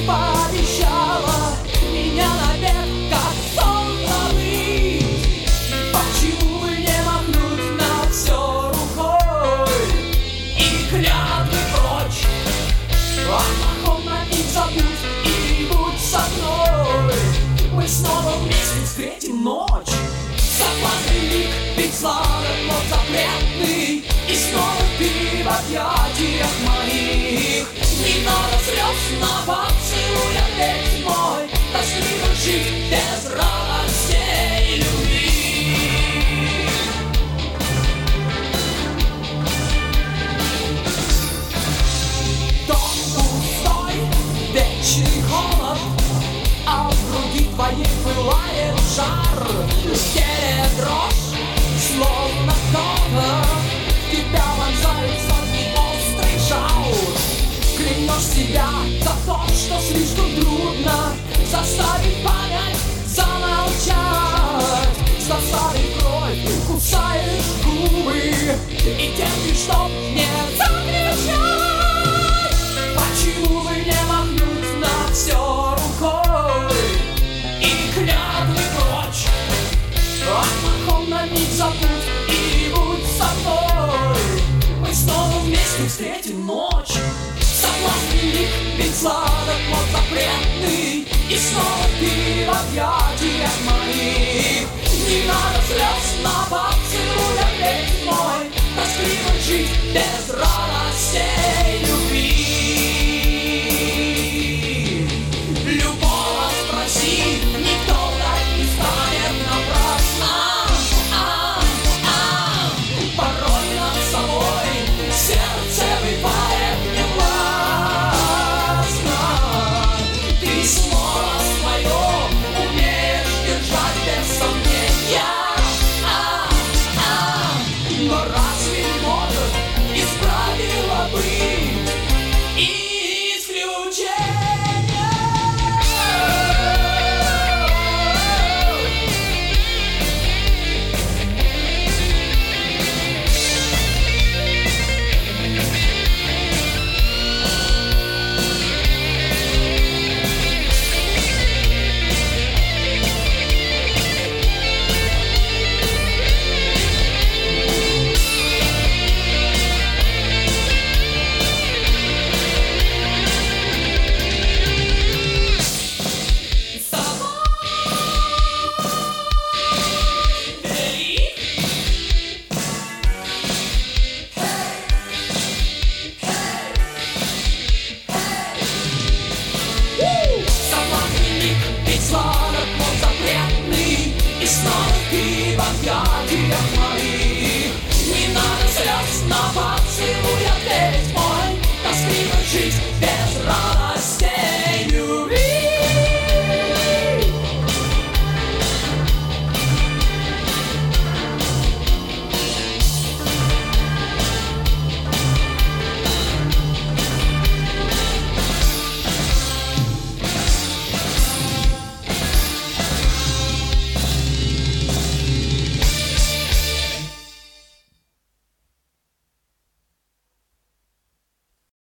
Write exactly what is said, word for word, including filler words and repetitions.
пообещала меня навек, как сон забыть. Почему бы не махнуть на все рукой и клятвы прочь? О плохом на них забудь и будь со мной. Мы снова вместе встретим ночь. Согласный лик, ведь сладок, но запретный. И снова ты в объятиях моих. Не надо слез на поцелуя, ведь мой тоскливо жить без радости и любви. Дом пустой, вечный холод, а в груди твоей пылает жар. В теле дрожь, словно кто-то тебя вонзает сотни острый жал. Клянешь себя за то, что слишком трудно заставить память замолчать. С досадой кровь кусаешь губы и терпишь, чтоб не закричать. Почему бы не махнуть на все рукой и клятвы прочь? О плохом на миг забудь и будь со мной. Мы снова вместе встретим ночь. Согласный лик, ведь сладок, но запретный. И снова ты